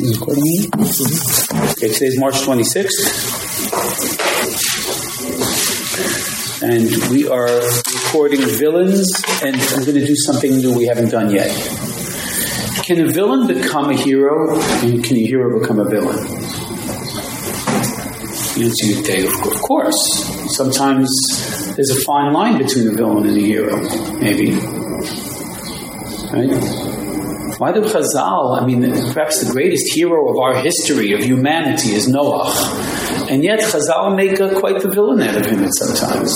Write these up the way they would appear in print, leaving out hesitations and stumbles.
Okay, today's March 26th. And we are recording villains, and I'm going to do something new we haven't done yet. Can a villain become a hero, and can a hero become a villain? The answer you say, of course. Sometimes there's a fine line between a villain and a hero, maybe. Right? Why do Chazal, perhaps the greatest hero of our history, of humanity, is Noah. And yet Chazal make quite the villain out of him at sometimes.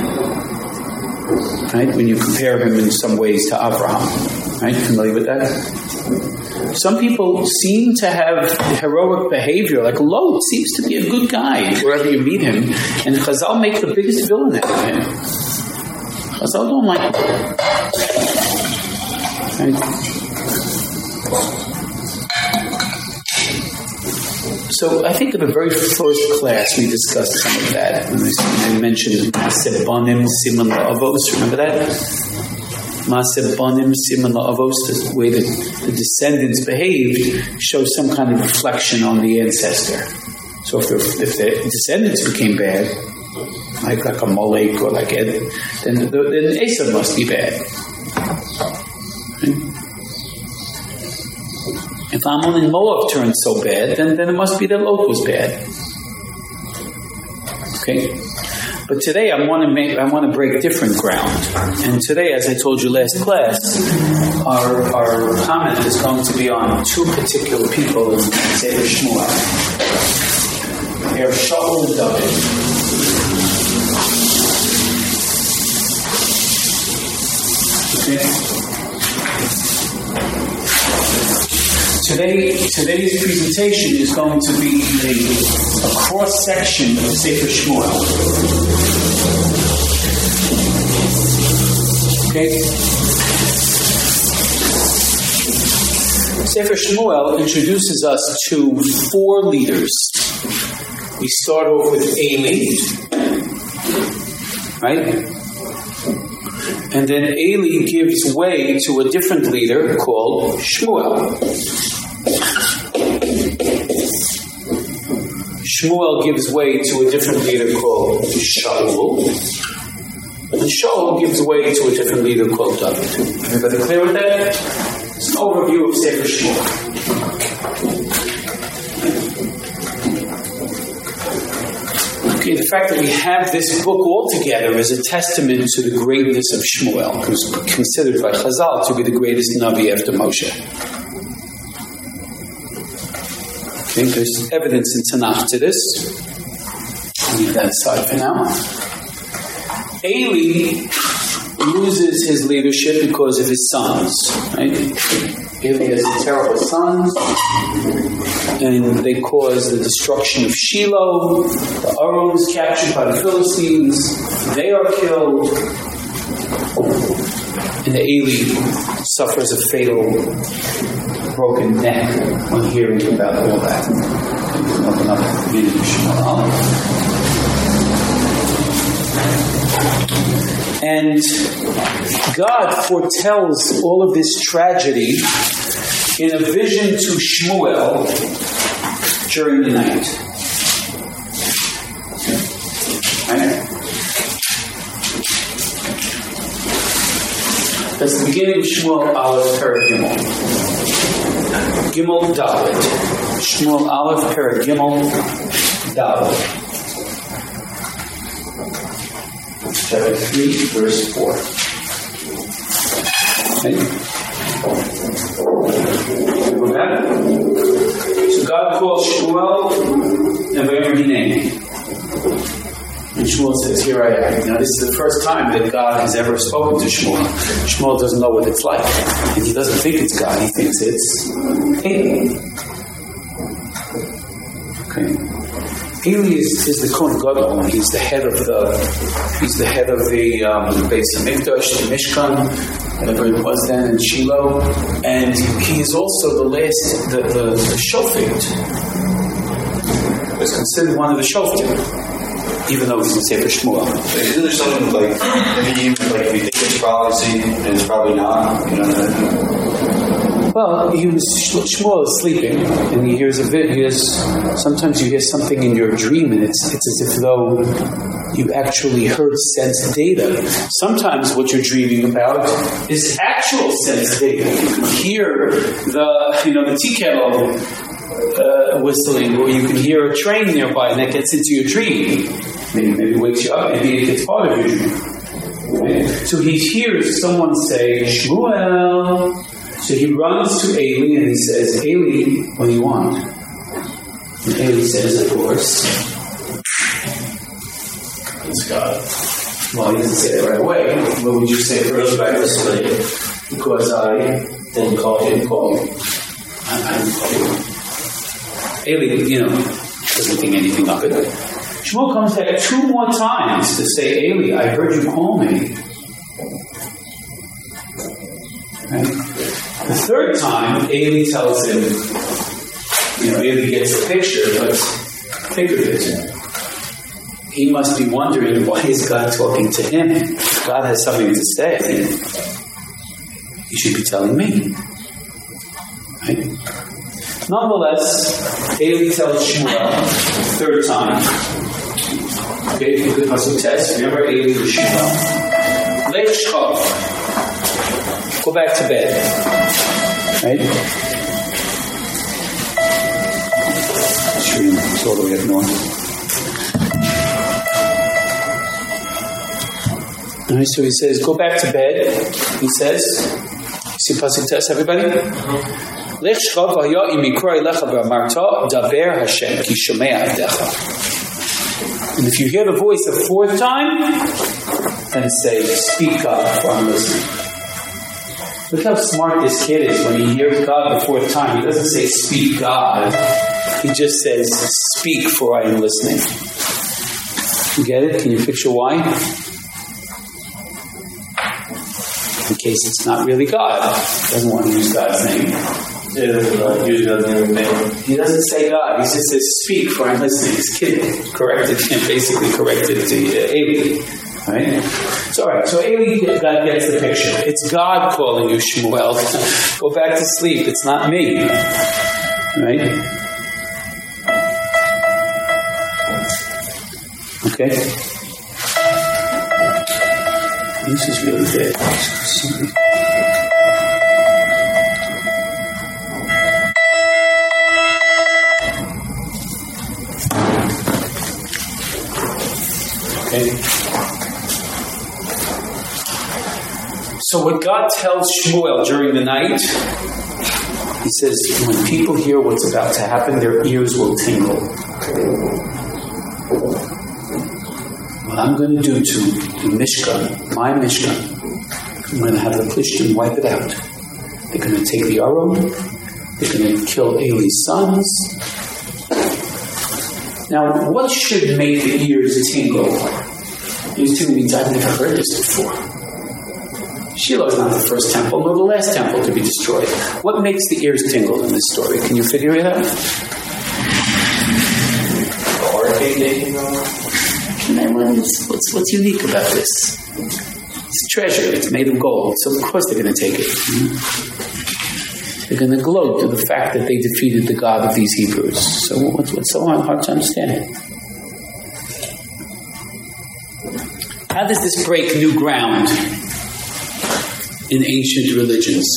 Right? When you compare him in some ways to Abraham. Right? Familiar with that? Some people seem to have heroic behavior, like Lot seems to be a good guy wherever you meet him, and Chazal make the biggest villain out of him. Chazal don't like him. Right? So I think in the very first class we discussed some of that. And I mentioned Maaseh Banim Siman La'avos. Remember that? Maaseh Banim Siman La'avos, the way that the descendants behaved, shows some kind of reflection on the ancestor. So if the descendants became bad, like a Molech or like Ed, then Esau must be bad. If Ammon and Moab turned so bad, then it must be that Lot was bad. Okay? But today I want to break different ground. And today, as I told you last class, our comment is going to be on two particular people in Sefer Shmuel. They are Shaul and David. Okay? Today's presentation is going to be a cross-section of Sefer Shmuel. Okay? Sefer Shmuel introduces us to four leaders. We start off with Eli, right? And then Eli gives way to a different leader called Shmuel. Shmuel gives way to a different leader called Shaul. And Shaul gives way to a different leader called David. Everybody clear with that? It's an overview of Sefer Shmuel. Okay, the fact that we have this book all together is a testament to the greatness of Shmuel, who's considered by Chazal to be the greatest Navi after Moshe. Okay, there's evidence in Tanakh to this. I'll leave that aside for now. Eli loses his leadership because of his sons. Right? Eli has terrible sons, and they cause the destruction of Shiloh. The Aron is captured by the Philistines. They are killed. And Eli suffers a fatal broken neck when hearing about all that. Open up the beginning of Shmuel. And God foretells all of this tragedy in a vision to Shmuel during the night. Right? That's the beginning of Shmuel Aleph Perek Gimel. Gimel Dalet. Shmuel Aleph Perek Gimel Dalet. Chapter 3, verse 4. Okay? Go back. So God calls Shmuel Never. And Shmuel says, "Here I am." Now this is the first time that God has ever spoken to Shmuel. Shmuel doesn't know what it's like. And he doesn't think it's God, he thinks it's Eli. Okay. Eli is the Kohen Gadol, and he's the head of the Beis Hamikdash, the Mishkan, whatever it was then in Shiloh, and he is also the Shofet. It's considered one of the Shoftim, even though he's in Sefer Shmuel. Isn't there something like maybe if you think it's prophecy and it's probably not? You know what I mean? Well, Shmuel is sleeping, and he hears sometimes you hear something in your dream, and it's as if though you actually heard sense data. Sometimes what you're dreaming about is actual sense data. You can hear the tea kettle whistling, or you can hear a train nearby, and that gets into your dream. Maybe wakes you up, maybe it gets part of your dream. Right? So he hears someone say, Shmuel. So he runs to Eli and he says, Eli, what do you want? And Eli says, of course, it's God. Well, he doesn't say that right away. What would you say first? Back to slave. Because I didn't call you. I didn't call you. Eli, doesn't think anything of it. Shmuel comes back 2 more times to say, Eli, I heard you call me. Right? The third time, Eli tells him, Eli gets the picture, but figurative. He must be wondering, why is God talking to him? God has something to say. He should be telling me. Right? Nonetheless, Eli tells Shmuel, third time. Okay, look at Pasuk Tes. Remember Eli to Shmuel. Lech shkov. Go back to bed. Right? It's all the way up north. Alright, so he says, go back to bed. He says, you see Pasuk Tes, everybody? Lech shkov haya im yikra elecha v'amarta daber Hashem ki shomea avdecha. And if you hear the voice a fourth time, then say, speak God, for I'm listening. Look how smart this kid is when he hears God the fourth time. He doesn't say, speak God. He just says, speak, for I am listening. You get it? Can you picture why? In case it's not really God. He doesn't want to use God's name. He doesn't say God. He just says, speak, for I'm listening. His kid basically corrected the Eli. Right? So, all right. So Eli gets the picture. It's God calling you, Shmuel. Go back to sleep. It's not me. Right? Okay. This is really bad. Okay. So what God tells Shmuel during the night, he says, when people hear what's about to happen, their ears will tingle. What I'm going to do to the Mishkan, my Mishkan, I'm going to have the Plishtim wipe it out. They're going to take the Aron, they're going to kill Eli's sons. Now, what should make the ears tingle? These two means I've never heard this before. Shiloh is not the first temple, nor the last temple to be destroyed. What makes the ears tingle in this story? Can you figure it out? What's unique about this? It's treasure. It's made of gold. So of course they're going to take it. They're going to gloat to the fact that they defeated the God of these Hebrews. So what's so hard to understand? How does this break new ground in ancient religions?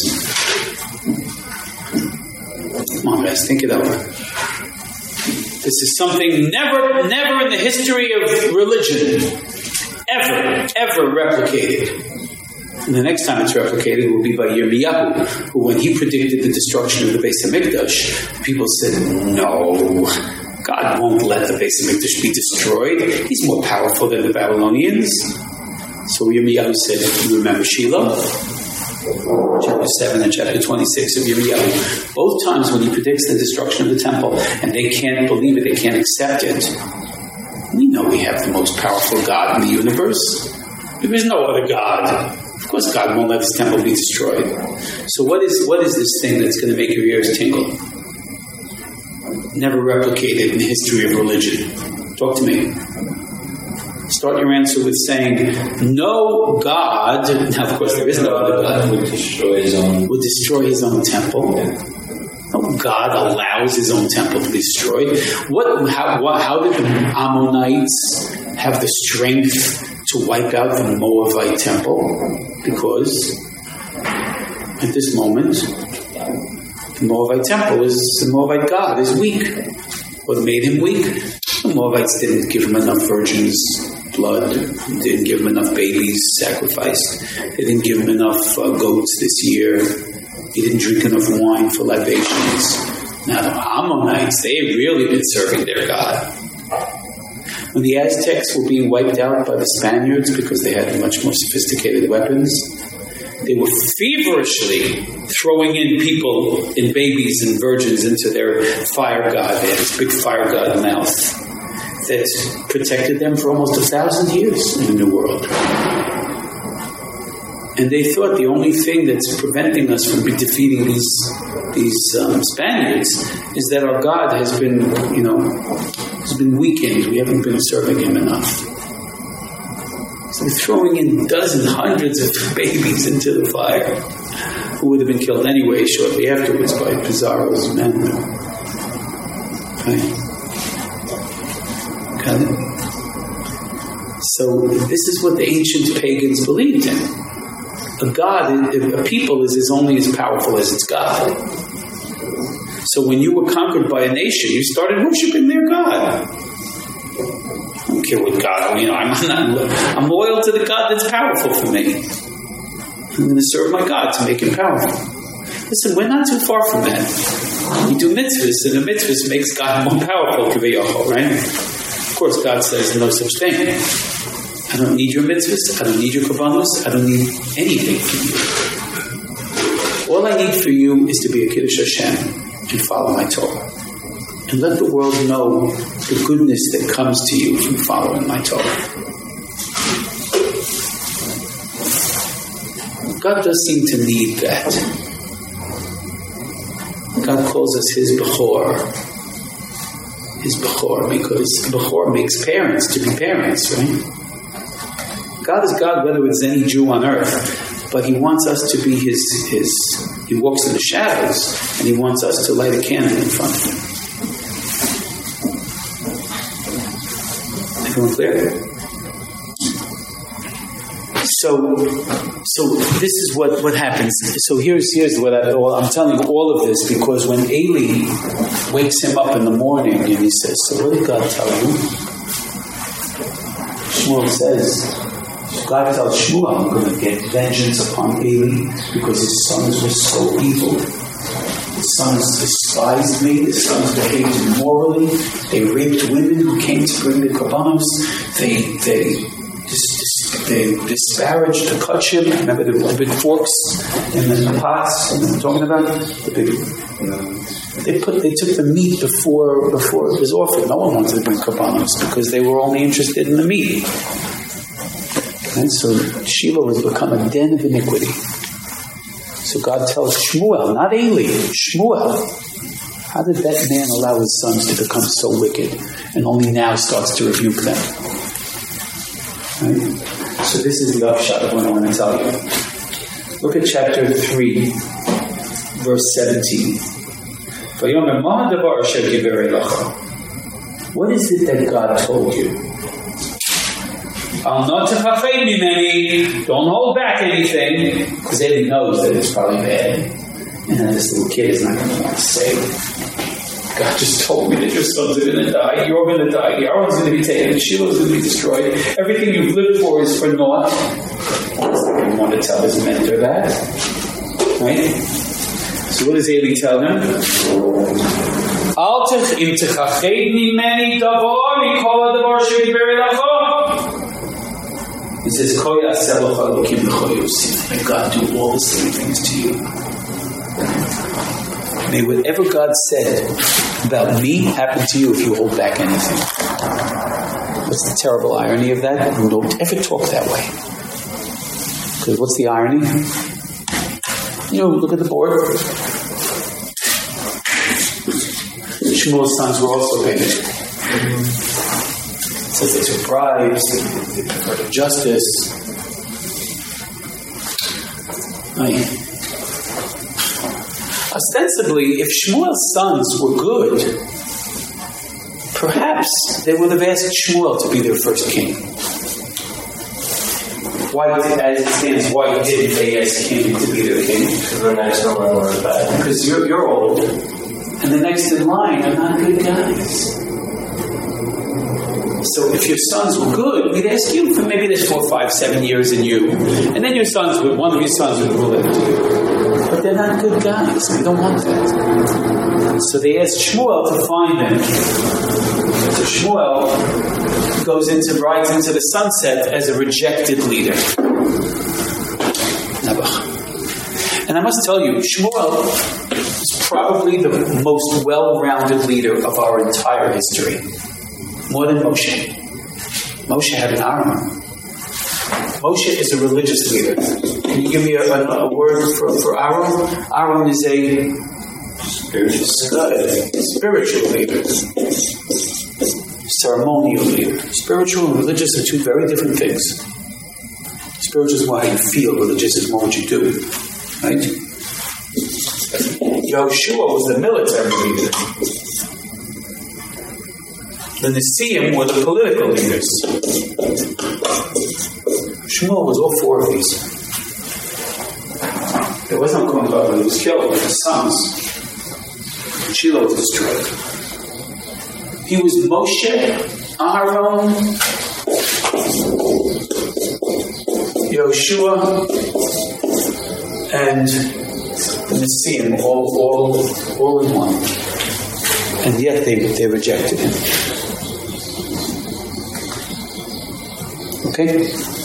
Come on, guys, think it over. This is something never in the history of religion ever replicated. And the next time it's replicated will be by Yirmiyahu, who, when he predicted the destruction of the Beis HaMikdash, people said, no, God won't let the Beis HaMikdash be destroyed. He's more powerful than the Babylonians. So Yirmiyahu said, you remember Shiloh? Chapter 7 and chapter 26 of Yirmiyahu. Both times when he predicts the destruction of the temple, and they can't believe it, they can't accept it. We know we have the most powerful God in the universe. There is no other God. Of course God won't let this temple be destroyed. So what is this thing that's going to make your ears tingle? Never replicated in the history of religion. Talk to me. Start your answer with saying, no God, now of course there is no other God, would destroy his own temple. No God allows his own temple to be destroyed. How did the Ammonites have the strength to wipe out the Moabite temple? Because at this moment, the Moabite temple the Moabite God is weak. What made him weak? The Moabites didn't give him enough virgins' blood, didn't give him enough babies sacrificed, they didn't give him enough goats this year, he didn't drink enough wine for libations. Now the Ammonites, they had really been serving their God. When the Aztecs were being wiped out by the Spaniards because they had much more sophisticated weapons, they were feverishly throwing in people, in babies and virgins, into their fire god. They had this big fire god mouth that protected them for almost 1,000 years in the New World. And they thought the only thing that's preventing us from defeating these Spaniards is that our God has been weakened. We haven't been serving him enough. So they're throwing in dozens, hundreds of babies into the fire, who would have been killed anyway shortly afterwards by Pizarro's men. Okay. Got it? So this is what the ancient pagans believed in. A people is only as powerful as its God. So when you were conquered by a nation, you started worshiping their God. I don't care what God, I'm loyal to the God that's powerful for me. I'm going to serve my God to make him powerful. Listen, we're not too far from that. We do mitzvahs, and the mitzvahs makes God more powerful, right? Of course, God says no such thing. I don't need your mitzvahs, I don't need your kabbalos, I don't need anything from you. All I need for you is to be a Kiddush Hashem and follow my Torah. And let the world know the goodness that comes to you from following my Torah. God does seem to need that. God calls us his Bechor. His Bechor, because Bechor makes parents to be parents, right? God is God whether it's any Jew on earth, but he wants us to be his he walks in the shadows, and he wants us to light a candle in front of him. Everyone clear? So this is what happens. So here's what I'm telling you all of this because when Eli wakes him up in the morning and he says, so what did God tell you? Shmuel says, God tells Shmuel, I'm going to get vengeance upon Eli because his sons were so evil. His sons despised me. His sons behaved immorally. They raped women who came to bring the korbanos. They disparaged the kachim. Remember the big forks in the pots I'm talking about? They took the meat before it was offered. No one wanted to bring korbanos because they were only interested in the meat. And so Shiloh has become a den of iniquity. So God tells Shmuel, not Eli, Shmuel, how did that man allow his sons to become so wicked and only now starts to rebuke them? Right? So this is the upshot of what I want to tell you. Look at chapter 3, verse 17. What is it that God told you? Don't hold back anything, because Eli knows that it's probably bad. And this little kid is not going to want to say, God just told me that your sons are going to die, you're going to die, Aaron's going to be taken, Shiloh's going to be destroyed, everything you've lived for is for naught. He doesn't want to tell his mentor that. Right? So what does Eli tell him? He says, may God do all the same things to you. May whatever God said about me happen to you if you hold back anything. What's the terrible irony of that? You don't ever talk that way. Because what's the irony? Look at the board. Shmuel's sons were also pagan. says they took bribes, they perverted justice. Ostensibly, if Shmuel's sons were good, perhaps they would have asked Shmuel to be their first king. Why, as it stands, why didn't they ask him to be their king? Because the next in line was bad. Because you're old, and the next in line are not good guys. So if your sons were good, we'd ask you for maybe there's 4, 5, 7 years in you, and then one of your sons would rule after you. But they're not good guys. We don't want that. So they asked Shmuel to find them. So Shmuel rides into the sunset as a rejected leader. And I must tell you, Shmuel is probably the most well-rounded leader of our entire history. More than Moshe. Moshe had an Aaron. Moshe is a religious leader. Can you give me a word for Aaron? Aaron is a spiritual leader. Ceremonial leader. Spiritual and religious are two very different things. Spiritual is more how you feel. Religious is more what you do. Right? Yehoshua was the military leader. The Nesiim were the political leaders. Shmuel was all 4 of these. There was no Kohen Gadol. He was killed with his sons. Shiloh was destroyed. He was Moshe, Aaron, Yehoshua, and Nesiim, all in one. And yet they rejected him. Okay?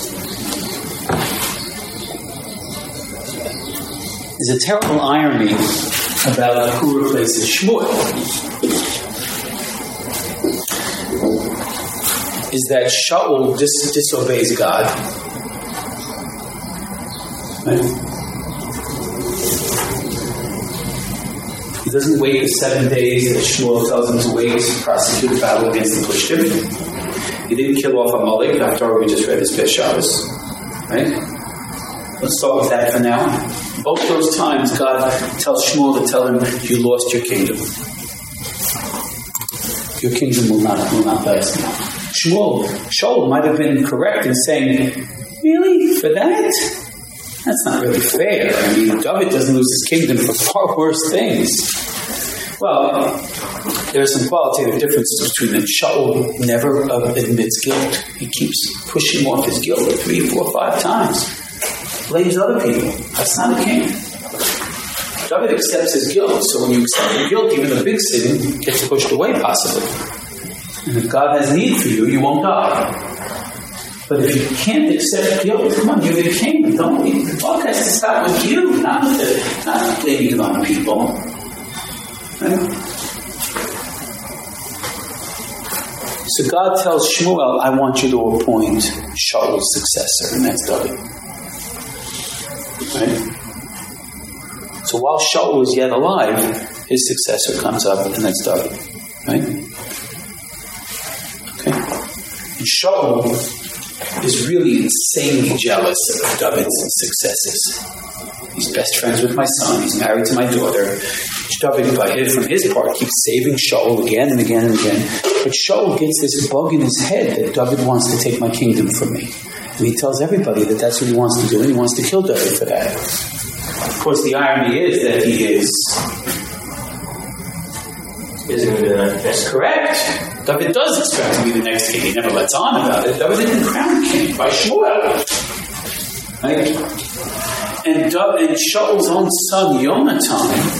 There's a terrible irony about who replaces Shmuel. Is that Shaul disobeys God. Right? He doesn't wait the 7 days that Shmuel tells him to wait to prosecute the battle against the Plishtim. He didn't kill off Amalek after we just read his Pet Shabbos. Right? Let's start with that for now. Both those times, God tells Shmuel to tell him, you lost your kingdom. Your kingdom will not last now. Shaul might have been correct in saying, really? For that? That's not really fair. I mean, David doesn't lose his kingdom for far worse things. Well, there are some qualitative differences between them. Shaul never admits guilt. He keeps pushing off his guilt 3, 4, 5 times. Blames other people. That's not a king. David accepts his guilt. So when you accept your guilt, even the big sin gets pushed away, possibly. And if God has need for you, you won't die. But if you can't accept guilt, come on, you're the king. Don't leave. The buck has to start with you, not blaming it on people. Right? So God tells Shmuel, I want you to appoint Shaul's successor, and that's David. Right? So while Shaul is yet alive, his successor comes up, and that's David. Right? Okay? And Shaul is really insanely jealous of David's successes. He's best friends with my son. He's married to my daughter. David, from his part, keeps saving Shaul again and again and again. But Shaul gets this bug in his head that David wants to take my kingdom from me. And he tells everybody that that's what he wants to do, and he wants to kill David for that. Of course, the irony is that he is going to be the next. That's correct. David does expect to be the next king. He never lets on about it. David didn't crown king by Shmuel. Right? And Shaul's own son, Yonatan,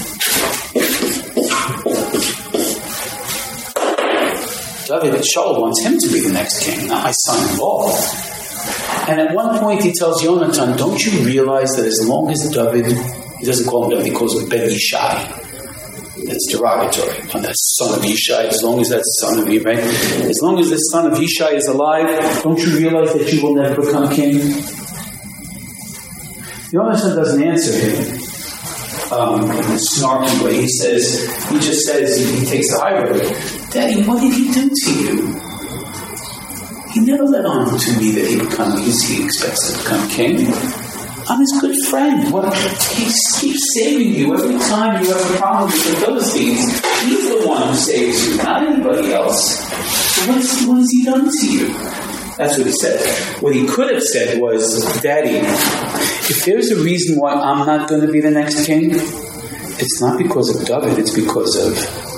Shaul wants him to be the next king, not my son-in-law. And at one point he tells Yonatan, don't you realize that as long as David, he doesn't call him David, he calls him Ben Yishai. That's derogatory. On that son of Yishai, as long as that son of Yishai, right? As long as the son of Yishai is alive, don't you realize that you will never become king? Yonatan doesn't answer him in a snarky way. He just says, he takes the high road. Daddy, what did he do to you? he never let on to me that he expects to become king. I'm his good friend. He keeps saving you every time you have a problem with the Philistines. He's the one who saves you, not anybody else. So what has he done to you? That's what he said. What he could have said was, Daddy, if there's a reason why I'm not going to be the next king, it's not because of David, it's because of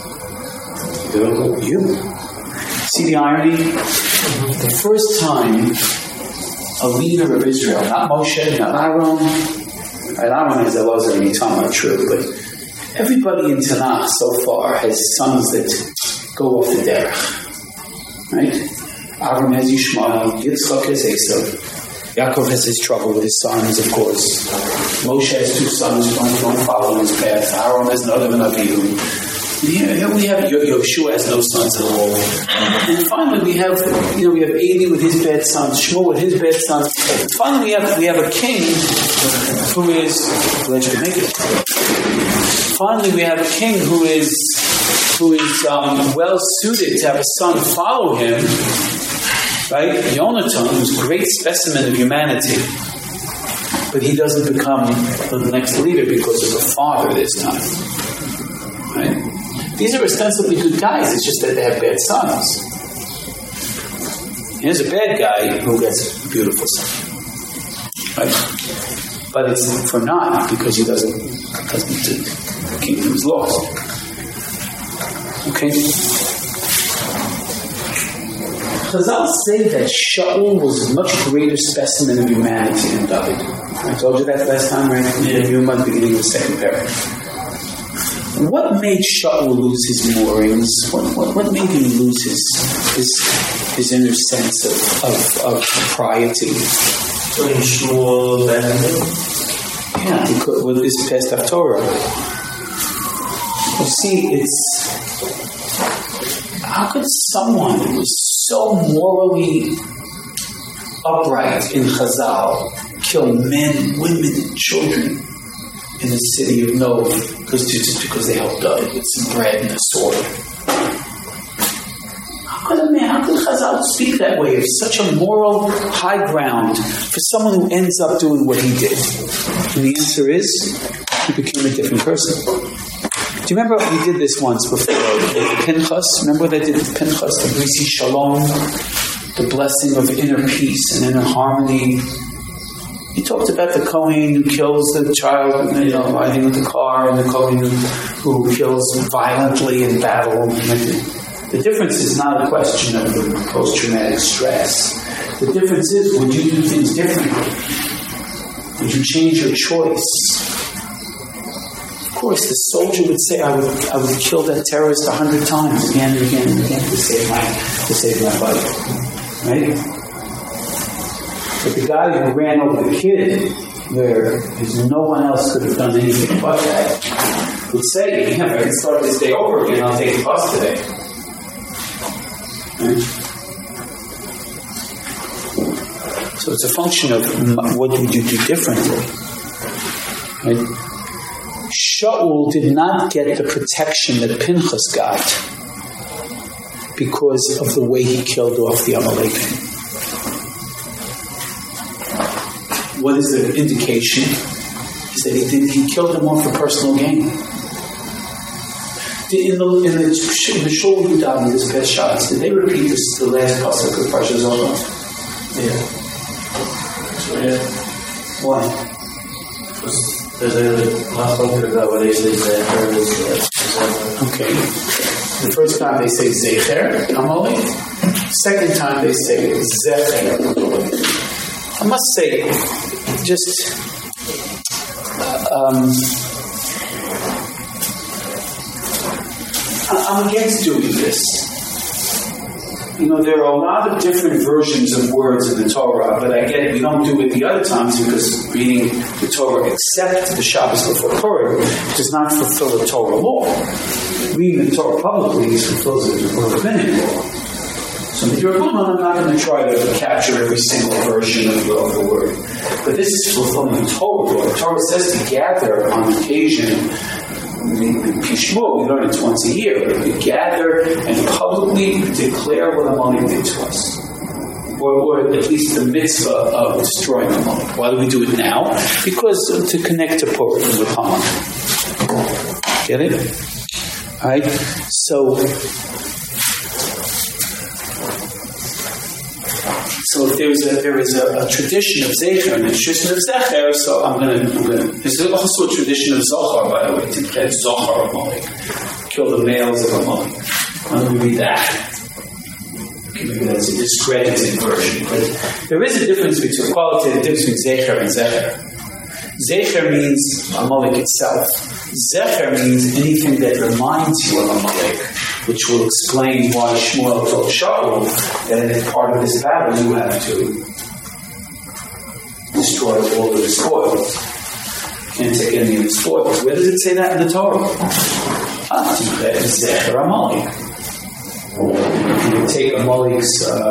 you. See the irony? The first time a leader of Israel, not Moshe, not Aaron, Aaron is Elazar and Itam are true, but everybody in Tanakh so far has sons that go off the derech. Right? Aaron has Yishmael, Yitzchak has Esav, Yaakov has his trouble with his sons, of course. Moshe has 2 sons who don't follow his path. Aaron has Nadav and Avihu. Here we have Yoshua has no sons at all. And finally we have Eli with his bad sons, Shmuel with his bad sons. And finally we have a king who is finally we have a king who is well suited to have a son follow him, right? Yonatan, who's a great specimen of humanity. But he doesn't become the next leader because of the father this time. Right? These are ostensibly good guys, it's just that they have bad sons. Here's a bad guy who gets a beautiful son. Right? But it's for naught because the kingdom is lost. Okay? Chazal say that Shaul was a much greater specimen of humanity than David. I told you that last time, right? Yeah. You might be beginning of the second paragraph. What made Shaul lose his moorings? What made him lose his inner sense of propriety? When Shmuel abandoned him? Yeah, because with this past Haftorah. You see, how could someone who was so morally upright in Chazal kill men, women, children in the city of Nov just because they helped David with some bread and a sword? How could Chazal speak that way of such a moral high ground for someone who ends up doing what he did? And the answer is, he became a different person. Do you remember we did this once before with Pinchas? Remember they did Pinchas, the Brisi Shalom, the blessing of inner peace and inner harmony. He talked about the Kohen who kills the child, riding with the car, and the Kohen who kills violently in battle. The difference is not a question of the post-traumatic stress. The difference is, would you do things differently? Would you change your choice? Of course, the soldier would say, I would kill that terrorist 100 times, again and again and again, to save my life. Right? But the guy who ran over the kid, where no one else could have done anything but that, would say, if I can start this day over again, I'll take the bus today. Right? So it's a function of what would you do differently. Right? Shaul did not get the protection that Pinchas got because of the way he killed off the Amalekim. What is the indication? Is that he killed them all for personal gain. In the Shul Yudav, this past shots, did they repeat the last pasuk of Parshat Zohar? Yeah. Why? There's a last one about what they say Zecher. Okay. The first time they say Zecher, Amalek. Second time they say Zecher. I must say, I'm against doing this. There are a lot of different versions of words in the Torah, but I get it. We don't do it the other times because reading the Torah, except the Shabbos before Purim, does not fulfill the Torah law. Reading the Torah publicly fulfills the rabbinic law. So I'm not going to try to capture every single version of the word. But this is fulfilling the Torah law. The Torah says to gather on occasion. Pishmo, we learn it once a year. We gather and publicly declare what Amalek did to us. or at least the mitzvah of destroying Amalek. Why do we do it now? Because to connect appropriately with Haman. Get it? All right. So if there is a tradition of Zecher and a tradition of Zecher, so I'm gonna. There's also a tradition of Zohar, by the way, to get Zohar of Amalek, kill the males of Amalek. I'm going to read that. Maybe that's a discredited version, but there is a difference between qualitative difference between Zecher and Zecher. Zecher means Amalek itself. Zecher means anything that reminds you of Amalek, which will explain why Shmuel told Shaul that as part of this battle you have to destroy all of the spoils. You can't take any of the spoils. Where does it say that in the Torah? Zecher Amalek. You take Amalek's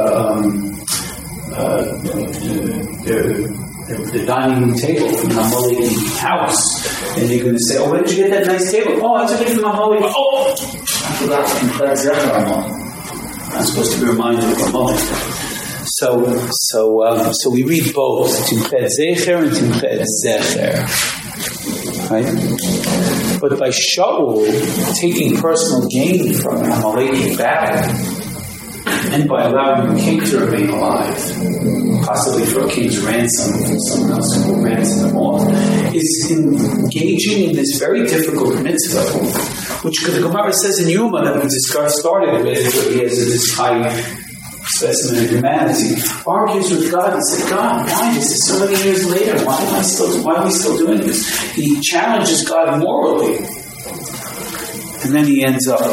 the dining room table from the Amalek house, and you're going to say, "Oh, where did you get that nice table?" "Oh, I took it from Amalek." "Oh, I forgot to declare Zecher Amalek." I'm supposed to be reminded of Amalek. So we read both Timchet Zecher and Timchet Zecher, right? But by Shaul taking personal gain from an Amaleki battle, and by allowing the king to remain alive, possibly for a king's ransom from someone else who will ransom them off, is engaging in this very difficult mitzvah, which the Gemara says in Yuma that we started with, where he has this high specimen of humanity, argues with God and said, "God, why is this so many years later? Why are we still doing this?" He challenges God morally, and then he ends up,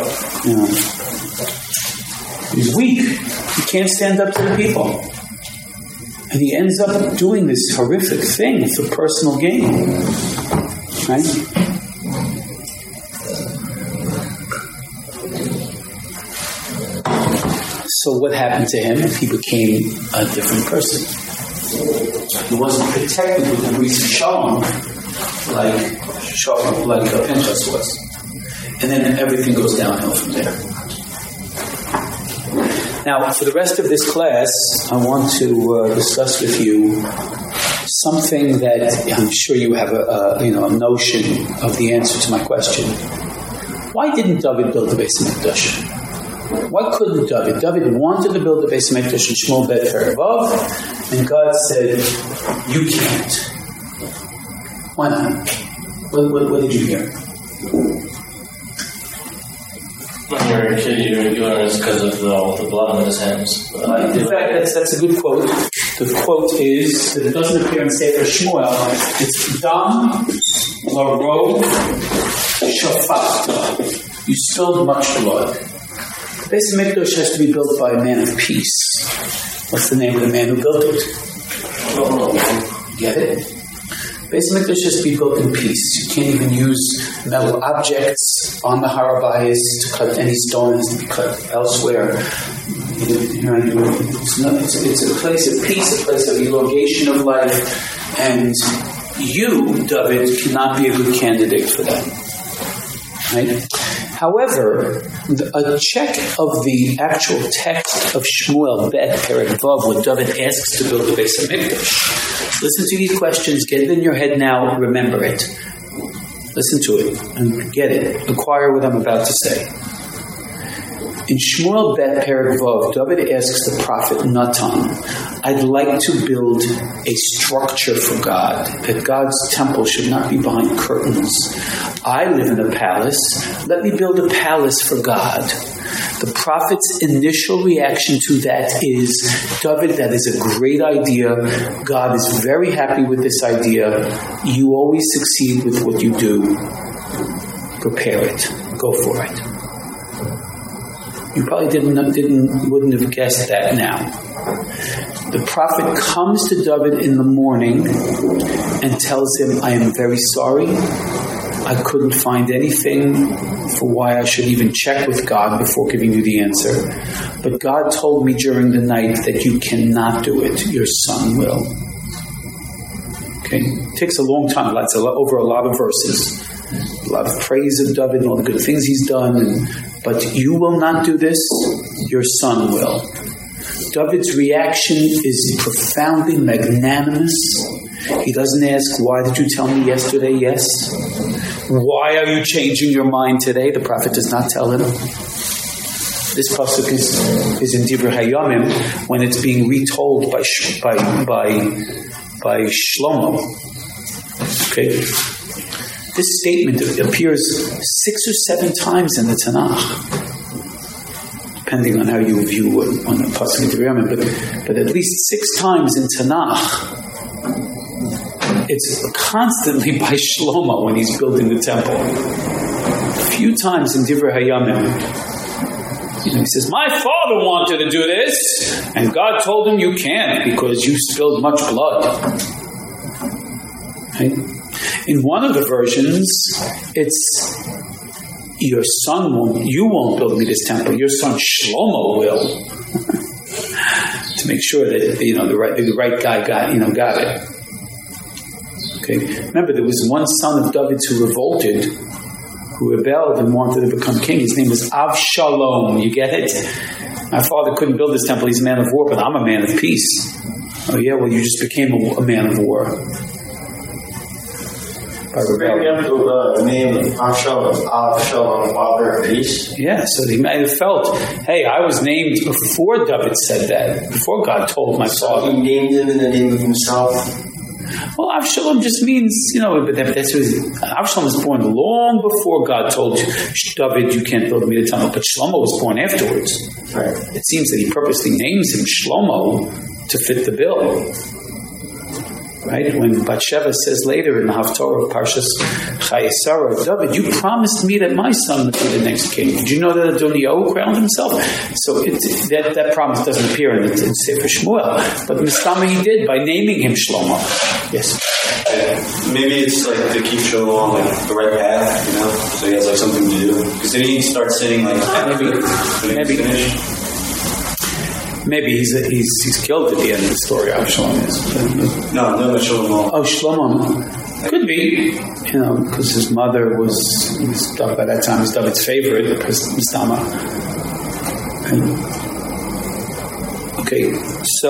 he's weak. He can't stand up to the people. And he ends up doing this horrific thing for personal gain. Right? So what happened to him? He became a different person. He wasn't protected with the greasy shalom like Pinchas was. And then everything goes downhill from there. Now, for the rest of this class, I want to discuss with you something that I'm sure you have a notion of the answer to my question. Why didn't David build the Beis Hamikdash? Why couldn't David? David wanted to build the Beis Hamikdash in Shmuel Bet Peravav, and God said, "You can't." Why not? What did you hear? When you were a kid, you learned it's because of the blood on his hands. In fact, that's a good quote. The quote is, that it doesn't appear in Sefer Shmuel, it's Dam Laro Shafat. You spilled much blood. The Beis Hamikdash has to be built by a man of peace. What's the name of the man who built it? Get it? Beis Hamikdash has to be built in peace. You can't even use metal objects on the Har HaBayis to cut any stones to be cut elsewhere. It's a place of peace, a place of elongation of life, and you, David, cannot be a good candidate for that. Right? However, a check of the actual text of Shmuel Bet Perek Vav, when David asks to build the Beis Hamikdash. Listen to these questions, get it in your head now, remember it. Listen to it and get it. Acquire what I'm about to say. In Shmuel Bet Perek Vav, David asks the prophet Natan, "I'd like to build a structure for God, that God's temple should not be behind curtains. I live in a palace. Let me build a palace for God." The prophet's initial reaction to that is, "David, that is a great idea. God is very happy with this idea. You always succeed with what you do. Prepare it. Go for it." You probably wouldn't have guessed that now. The prophet comes to David in the morning and tells him, "I am very sorry. I couldn't find anything for why I should even check with God before giving you the answer. But God told me during the night that you cannot do it. Your son will." Okay? It takes a long time. It's over a lot of verses. A lot of praise of David and all the good things he's done. But you will not do this. Your son will. David's reaction is profoundly magnanimous. He doesn't ask, why did you tell me yesterday yes? Why are you changing your mind today? The prophet does not tell him. This pasuk is in Divrei Hayamim when it's being retold by Shlomo. Okay, this statement appears 6 or 7 times in the Tanakh, depending on how you view on the pasuk in Divrei Hayamim, but at least 6 times in Tanakh. It's constantly by Shlomo when he's building the temple. A few times in Divrei Hayamim, he says, my father wanted to do this, and God told him you can't because you spilled much blood. Right? In one of the versions, it's your son you won't build me this temple. Your son Shlomo will, to make sure that the right guy got it. Okay. Remember, there was one son of David who revolted, who rebelled and wanted to become king. His name was Avshalom. You get it? My father couldn't build this temple. He's a man of war, but I'm a man of peace. Oh yeah, well, you just became a man of war. By rebellion. The name of Avshalom, father of peace. Yeah, so he might have felt, hey, I was named before David said that, before God told my father. He named him in the name of himself. Well, Avshalom just means, but Avshalom was born long before God told David, you can't build me the temple, but Shlomo was born afterwards. Right. It seems that he purposely names him Shlomo to fit the bill. Right? When Bathsheba says later in the Haftorah of Parshas Chayesara, David, you promised me that my son would be the next king. Did you know that Adoniyahu crowned himself? So that promise doesn't appear in Sefer Shmuel, but Mistama he did by naming him Shlomo. Yes. Maybe it's like to keep Shlomo on the right path, so he has something to do. Because then he starts saying maybe he's killed at the end of the story. Avshalom is. No, Shlomo. Oh, Shlomo. Could be, because his mother was by that time was David's favorite, Mistama. Okay, so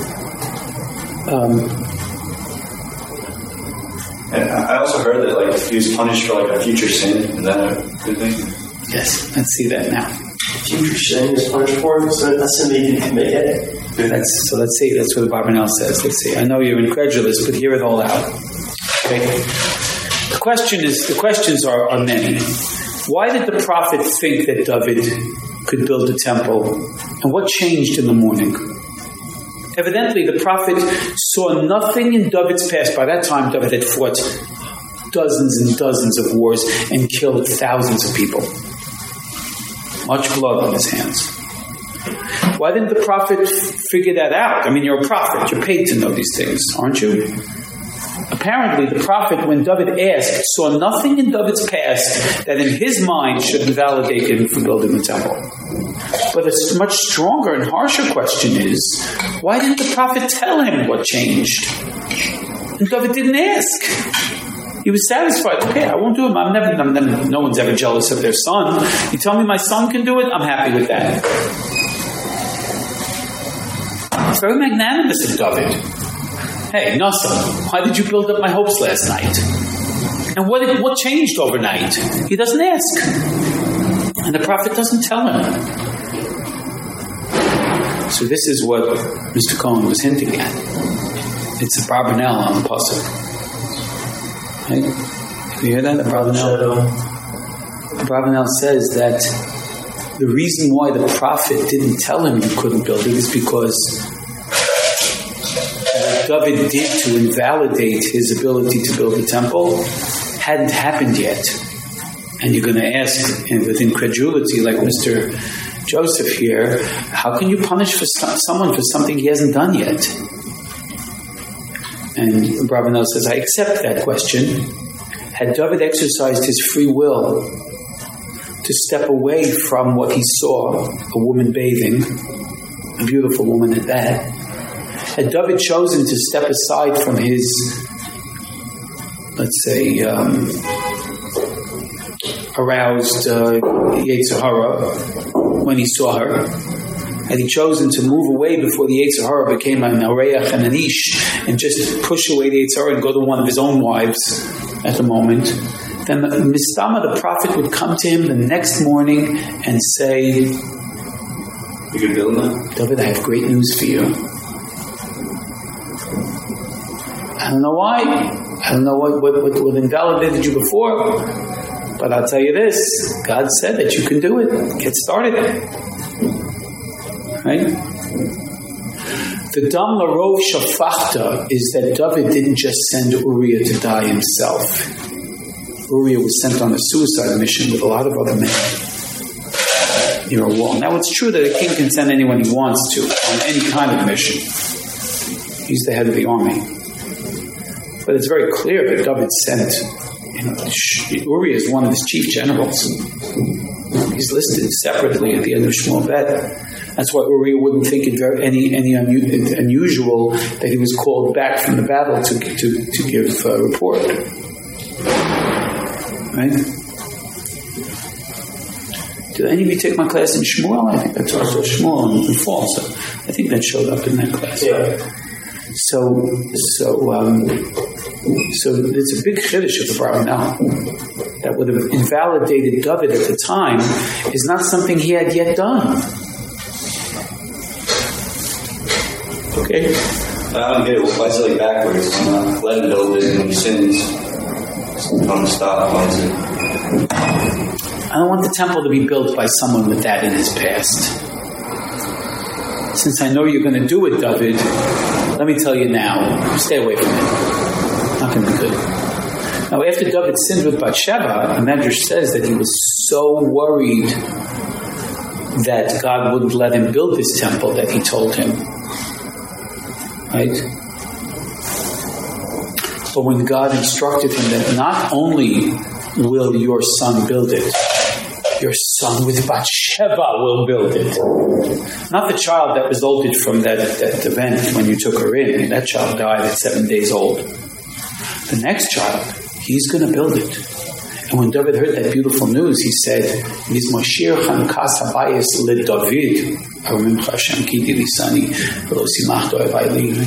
and I also heard that he was punished for a future sin. Is that a good thing? Yes, let's see that now. Future sin is punished for, so that's something you can make it. Let's see. That's what the Barbanel says. Let's see. I know you're incredulous, but hear it all out. Okay. The questions are many. Why did the prophet think that David could build a temple, and what changed in the morning? Evidently, the prophet saw nothing in David's past. By that time, David had fought dozens and dozens of wars and killed thousands of people. Much blood on his hands. Why didn't the prophet figure that out? I mean, you're a prophet. You're paid to know these things, aren't you? Apparently, the prophet, when David asked, saw nothing in David's past that in his mind should invalidate him for building the temple. But a much stronger and harsher question is, why didn't the prophet tell him what changed? And David didn't ask. He was satisfied. Okay, I won't do it. No one's ever jealous of their son. You tell me my son can do it, I'm happy with that. It's very magnanimous of David. Hey, Nasa, why did you build up my hopes last night? And what changed overnight? He doesn't ask. And the prophet doesn't tell him. So this is what Mr. Cohen was hinting at. It's a Barbanel on the pasuk. Right? You hear that? The Barbanel says that the reason why the prophet didn't tell him he couldn't build it is because what David did to invalidate his ability to build a temple hadn't happened yet. And you're going to ask with incredulity, like Mr. Joseph here, how can you punish someone for something he hasn't done yet? And Barbanel says, I accept that question. Had David exercised his free will to step away from what he saw, a woman bathing, a beautiful woman at that, had David chosen to step aside from his, let's say, aroused Yetzer Hara when he saw her, had he chosen to move away before the Yetzer Hara became an Areach and an Ish, and just push away the Yetzer Hara and go to one of his own wives at the moment, then Mistama, the prophet, would come to him the next morning and say, You could build that? David, I have great news for you. I don't know why. I don't know what invalidated you before. But I'll tell you this. God said that you can do it. Get started. Right? The Dam Larov Shafachta is that David didn't just send Uriah to die himself. Uriah was sent on a suicide mission with a lot of other men near a wall. Now it's true that a king can send anyone he wants to on any kind of mission. He's the head of the army. But it's very clear that David sent, Uriah is one of his chief generals. He's listed separately at the end of Shmuel Bet. That's why Uriah wouldn't think it any unusual that he was called back from the battle to give a report. Right? Did any of you take my class in Shmuel? I think that's also Shmuel in fall. So I think that showed up in that class. Yeah. So it's a big chiddush of the Baranel that would have invalidated David at the time is not something he had yet done. Okay? I don't get it. Why is it like backwards? Let him build it when he sins. Don't stop. I don't want the temple to be built by someone with that in his past. Since I know you're going to do it, David, let me tell you now, stay away from it. Not going to be good. Now, after David sinned with Bathsheba, the Medrash says that he was so worried that God wouldn't let him build this temple that he told him. Right? But when God instructed him that not only will your son build it, your son with Bathsheba will build it. Not the child that resulted from that event when you took her in. That child died at 7 days old. The next child, he's going to build it. And when David heard that beautiful news, he said, Mizmoshir Chankas Habayis le David, Arumim Hashem Kidi Lisani, Velo Simachto Evayli.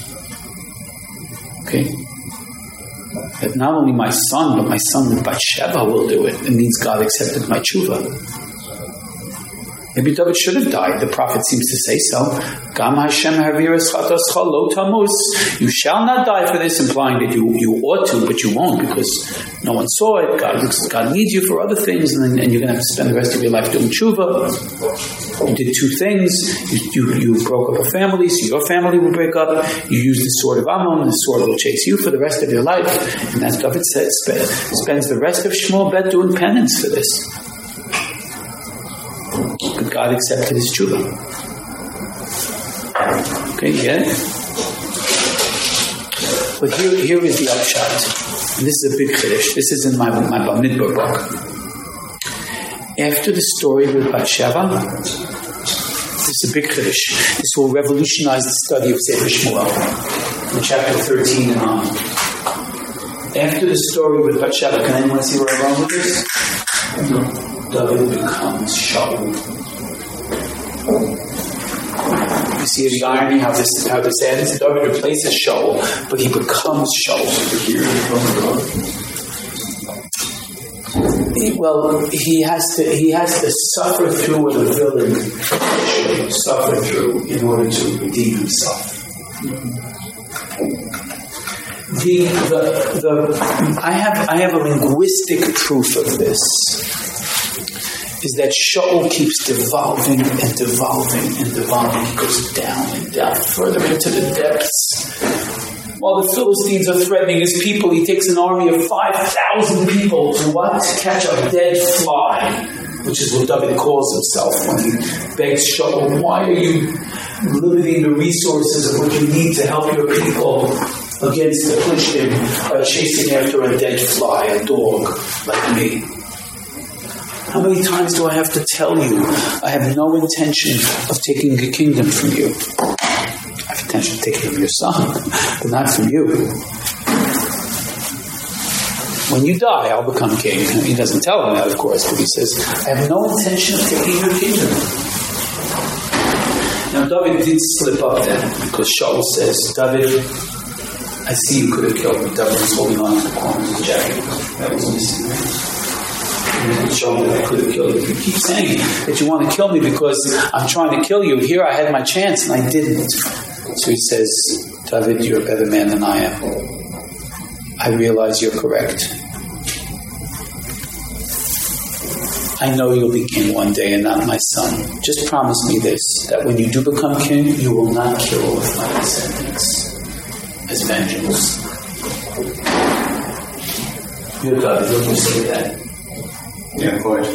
Okay? That not only my son, but my son with Bathsheba will do it. It means God accepted my tshuva. Maybe David should have died. The prophet seems to say so. Gam Hashem haviras chatascha lo tamus. You shall not die for this, implying that you ought to, but you won't because no one saw it. God needs you for other things, and you're going to have to spend the rest of your life doing tshuva. You did two things. You broke up a family, so your family will break up. You used the sword of Ammon, the sword will chase you for the rest of your life. And as David said, spends the rest of Shmuel Bet doing penance for this. But God accepted his tshuva. Okay, you get it? But here is the upshot. And this is a big chiddush. This is in my Bamidbar book. After the story with Bathsheba, this is a big chiddush. This will revolutionize the study of Sefer Shmuel in chapter 13 and on. After the story with Bathsheba, can anyone see where I'm going with this? David becomes Shaul. You see the irony how this ends? David replaces Shaul, but he becomes Shaul. Well, he has to suffer through what a villain should suffer through in order to redeem himself. I have a linguistic proof of this. Is that Shaul keeps devolving and devolving and devolving. He goes down and down, further into the depths. While the Philistines are threatening his people, he takes an army of 5,000 people to what? Catch a dead fly, which is what David calls himself when he begs Shaul, why are you limiting the resources of what you need to help your people against the Plishtim by chasing after a dead fly, a dog like me? How many times do I have to tell you I have no intention of taking the kingdom from you? I have intention of taking it from your son, but not from you. When you die, I'll become king. He doesn't tell him that, of course, but he says, I have no intention of taking your kingdom. Now David did slip up then, because Shaul says, David, I see you could have killed me. David was holding on to the corner of the jacket. That was missing, right? And Shaul that I could have killed you. You keep saying that you want to kill me because I'm trying to kill you. Here I had my chance and I didn't. So he says, David, you're a better man than I am. I realize you're correct. I know you'll be king one day and not my son. Just promise me this, that when you do become king, you will not kill with my descendants as vengeance. You're David, don't you say that? Yeah, of course.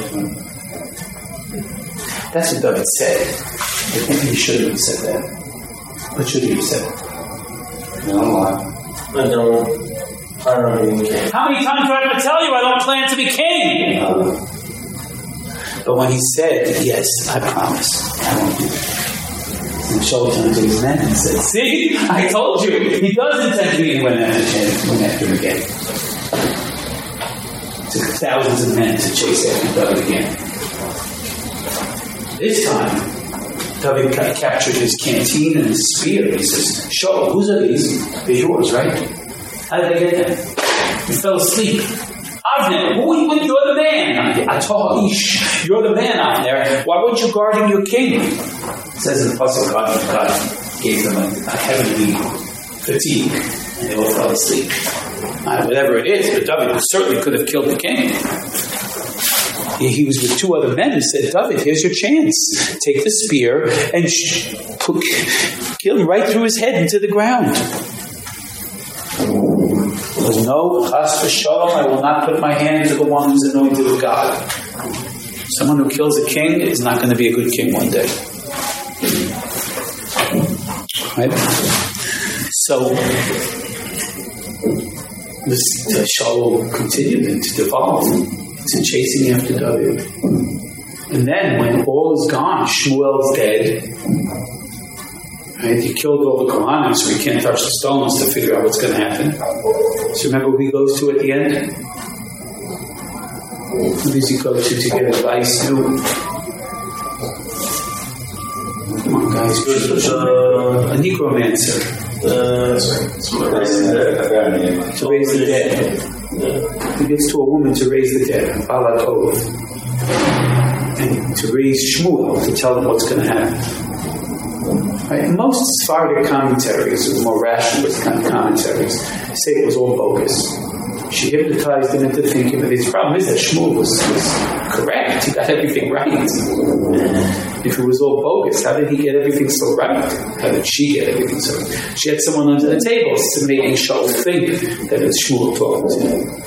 That's what David said. I think he shouldn't have said that. What should he have said? No, I don't plan on being king. How many times do I have to tell you I don't plan to be king? But when he said, yes, I promise, I won't do that. And Shaul turned to his men and said, see, I told you, he does intend to be, and went after him again. It took thousands of men to chase after David again. This time, David captured his canteen and his spear. He says, Shaul, whose are these? They're yours, right? How did I get them? You fell asleep. Avner, you're the man. Atoish, you're the man out there. Why weren't you guarding your king? It says in the Pasuk, God gave them a heavenly fatigue, and they all fell asleep. Whatever it is, but David certainly could have killed the king. He was with two other men and said, David, here's your chance. Take the spear and kill him right through his head into the ground. No, chas v'shalom, I will not put my hand to the one who's anointed of God. Someone who kills a king is not going to be a good king one day. Right? So, Shaul continued to devolve to chasing after David. And then, when all is gone, Shmuel's dead. Right? He killed all the Kohanim, so he can't touch the stones to figure out what's going to happen. So remember who he goes to at the end? Who does he go to get advice? Who? Come on, guys. A necromancer. To raise the dead. He gets to a woman to raise the dead. Balatov. And to raise Shmuel, to tell him what's going to happen. Right? Most Sephardic commentaries, or more rationalist kind of commentaries, say it was all bogus. She hypnotized him into thinking that his problem is that Shmuel was correct. He got everything right. If it was all bogus, how did he get everything so right? How did she get everything so right? She had someone under the table to make Shaul think that it's Shmuel talking to him.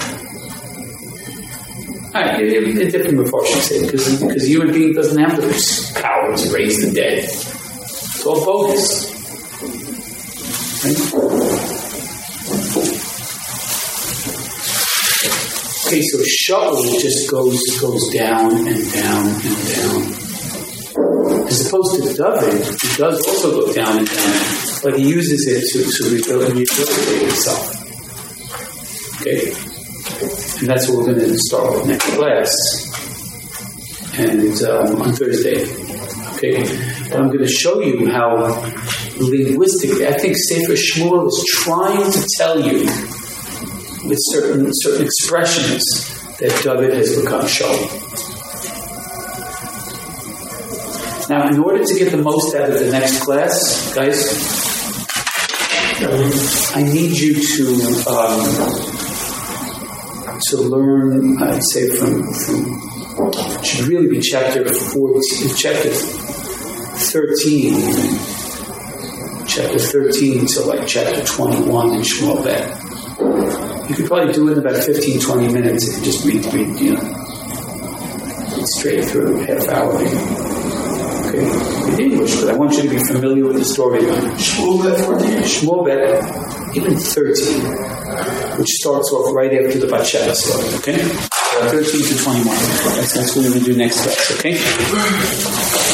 Alright, in different proportions, because a human being doesn't have the power to raise the dead. It's all bogus. Right? Okay, so Shaul just goes down and down and down. As opposed to David, he does also go down and down, but he uses it to rehabilitate himself. Okay? And that's what we're going to start with next class. And on Thursday. Okay? But I'm going to show you how linguistically, I think Sefer Shmuel is trying to tell you with certain expressions that David has become Shaul. Now, in order to get the most out of the next class, guys, I need you to learn, I'd say from it should really be chapter 13 to like chapter 21 in Shmuel Bet. You could probably do it in about 15-20 minutes if you just read, straight through, half hour. Okay, in English, but I want you to be familiar with the storyline. Shmuel Bet 14, Shmuel Bet even 13, which starts off right after the Batsheva story. Okay, 13 to 21. That's what we're going to do next class. Okay.